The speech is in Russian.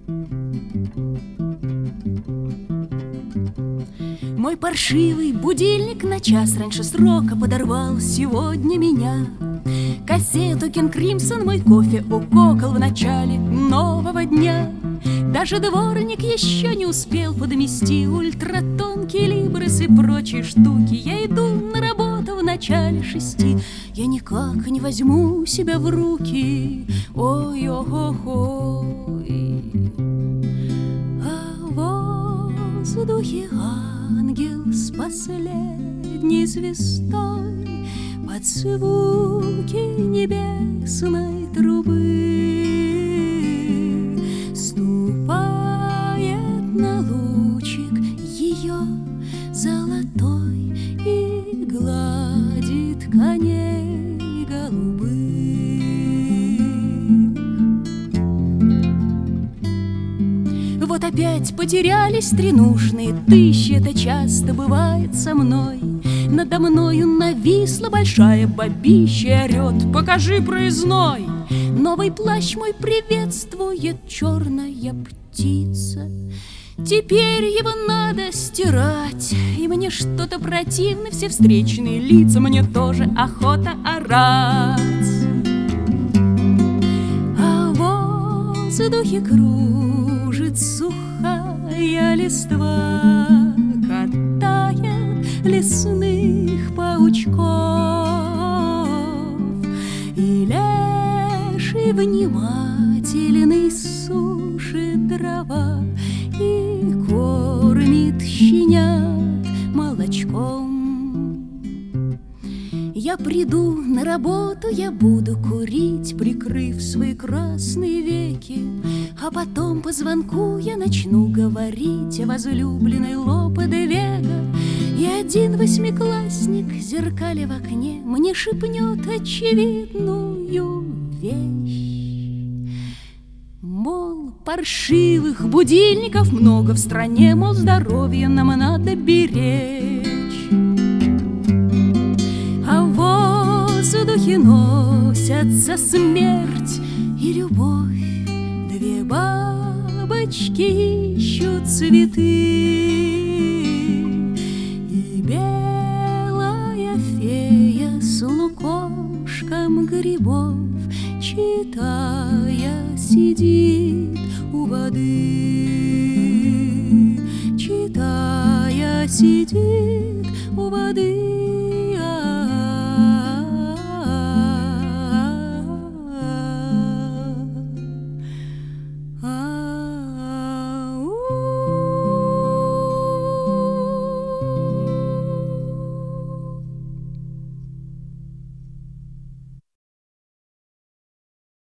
Мой паршивый будильник на час раньше срока подорвал сегодня меня. Кассету Кинг Кримсон мой кофе укокал в начале нового дня. Даже дворник еще не успел подмести ультратонкие либрес и прочие штуки. Я иду на работу в начале 6. Я никак не возьму себя в руки. Ой-ой-ой. А в воздухе ангел с последней звездой под звуки небесной трубы ступает на лучик ее золотой и гладит коней голубых. Вот опять потерялись три нужные тысячи. Это часто бывает со мной. Надо мною нависла большая бабища и орет: покажи проездной. Новый плащ мой приветствует черная птица. Теперь его надо стирать. И мне что-то противно все встречные лица. Мне тоже охота орать. А в воздухе кружит сухая листва, катает лесных паучков. И леший внимательный сушит дрова и кормит щенят молочком. Я приду на работу, я буду курить, прикрыв свои красные веки, а потом по звонку я начну говорить о возлюбленной Лопе де Вега. И один восьмиклассник, зеркаля в окне, мне шепнет очевидную вещь. Мол, паршивых будильников много в стране, мол, здоровье нам надо беречь. А в воздухе носятся смерть и любовь. Две бабочки ищут цветы, и белая фея с лукошком грибов, читая, сидит у воды, читая, сидит у воды.